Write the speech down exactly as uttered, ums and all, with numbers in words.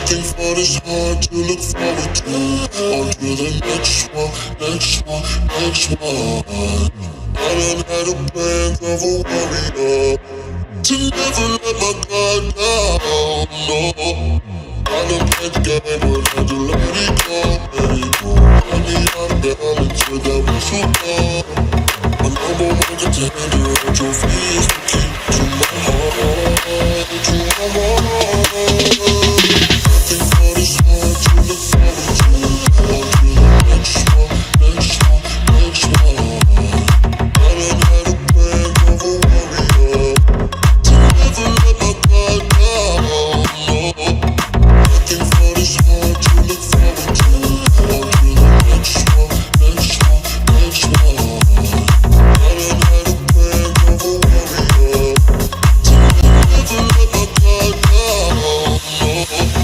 Nothing fun is hard to look forward to. On to the next one, next one, next one. I done had a plan of a warrior to never let my guard down, no. I done played the game, but had to let it go, let it go. I need out of balance with that whistle blow. My number one contender, a trophy is the key to my heart, to my heart. Nothing but it's hard to look forward to. On to the next one, next one, next one. I done had a plan of a warrior to never let my guard down, no. Nothing but it's hard to look forward to. On to the next one, next one, next one. I done had a plan of a warrior to never let my guard down, no.